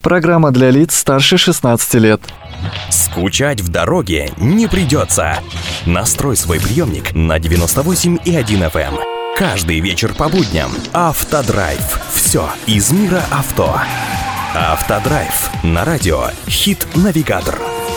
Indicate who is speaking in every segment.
Speaker 1: Программа для лиц старше 16 лет.
Speaker 2: Скучать в дороге не придется. Настрой свой приемник на 98,1 FM. Каждый вечер по будням Автодрайв. Все из мира авто. Автодрайв на радио Хит Навигатор.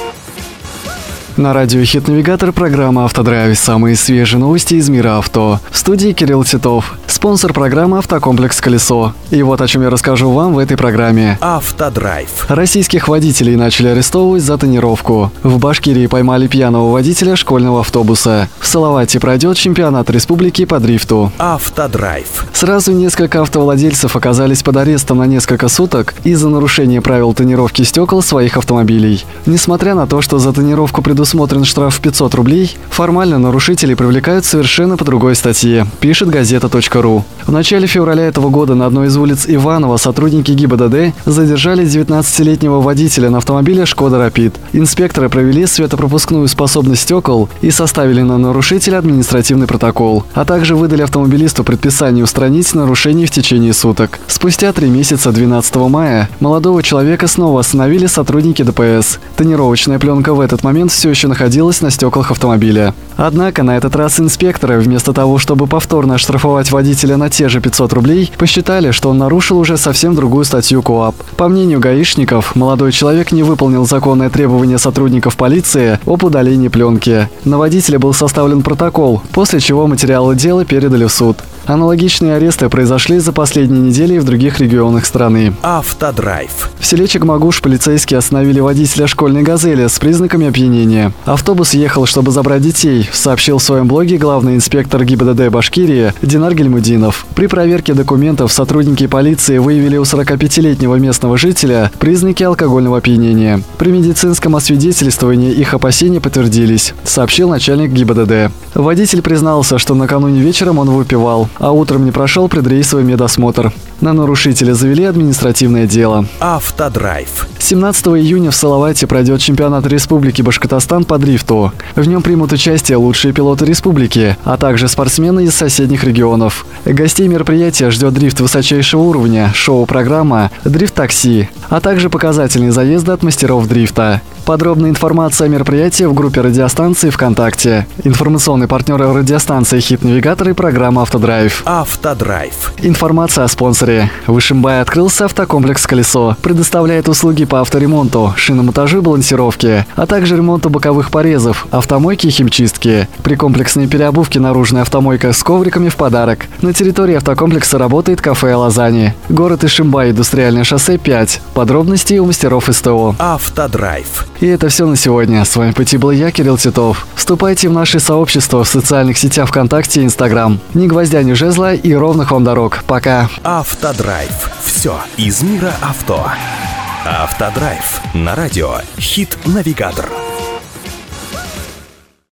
Speaker 1: На радио Хит Навигатор программа «Автодрайв». Самые свежие новости из мира авто. В студии Кирилл Титов. Спонсор программы «Автокомплекс Колесо». И вот о чем я расскажу вам в этой программе.
Speaker 2: Автодрайв.
Speaker 1: Российских водителей начали арестовывать за тонировку. В Башкирии поймали пьяного водителя школьного автобуса. В Салавате пройдет чемпионат республики по дрифту.
Speaker 2: Автодрайв.
Speaker 1: Сразу несколько автовладельцев оказались под арестом на несколько суток из-за нарушения правил тонировки стекол своих автомобилей. Несмотря на то, что за тонировку предусмотрен штраф в 500 рублей, формально нарушителей привлекают совершенно по другой статье, пишет газета.ру. В начале февраля этого года на одной из улиц Иваново сотрудники ГИБДД задержали 19-летнего водителя на автомобиле «Шкода Рапид». Инспекторы провели светопропускную способность стекол и составили на нарушителя административный протокол, а также выдали автомобилисту предписание устранить нарушение в течение суток. Спустя 3 месяца 12 мая молодого человека снова остановили сотрудники ДПС. Тонировочная пленка в этот момент все еще находилась на стеклах автомобиля. Однако на этот раз инспекторы, вместо того, чтобы повторно оштрафовать водителя на те же 500 рублей, посчитали, что он нарушил уже совсем другую статью КоАП. По мнению гаишников, молодой человек не выполнил законное требование сотрудников полиции об удалении пленки. На водителя был составлен протокол, после чего материалы дела передали в суд. Аналогичные аресты произошли за последние недели и в других регионах страны.
Speaker 2: Автодрайв.
Speaker 1: В селе Чекмагуш полицейские остановили водителя школьной «Газели» с признаками опьянения. Автобус ехал, чтобы забрать детей, сообщил в своем блоге главный инспектор ГИБДД Башкирии Динар Гельмудинов. При проверке документов сотрудники полиции выявили у 45-летнего местного жителя признаки алкогольного опьянения. При медицинском освидетельствовании их опасения подтвердились, сообщил начальник ГИБДД. Водитель признался, что накануне вечером он выпивал, а утром не прошел предрейсовый медосмотр. На нарушителя завели административное дело.
Speaker 2: Автодрайв.
Speaker 1: 17 июня в Салавате пройдет чемпионат Республики Башкортостан по дрифту. В нем примут участие лучшие пилоты республики, а также спортсмены из соседних регионов. Гостей мероприятия ждет дрифт высочайшего уровня, шоу-программа, дрифт-такси, а также показательные заезды от мастеров дрифта. Подробная информация о мероприятии в группе радиостанции ВКонтакте. Информационный партнер радиостанции «Хит Навигатор» и программа «Автодрайв».
Speaker 2: Автодрайв.
Speaker 1: Информация о спонсоре. В Ишимбае открылся автокомплекс «Колесо». Предоставляет услуги по авторемонту, шиномонтажу и балансировке, а также ремонту боковых порезов, автомойки и химчистки. При комплексной переобувке наружная автомойка с ковриками в подарок. На территории автокомплекса работает кафе «Лазани». Город Ишимбай, индустриальное шоссе 5. Подробности у мастеров СТО.
Speaker 2: Автодрайв.
Speaker 1: И это все на сегодня. С вами в пути был я, Кирилл Титов. Вступайте в наше сообщество в социальных сетях ВКонтакте и Инстаграм. Ни гвоздя, ни жезла и ровных вам дорог. Пока.
Speaker 2: Автодрайв. Все из мира авто. Автодрайв на радио Хит Навигатор.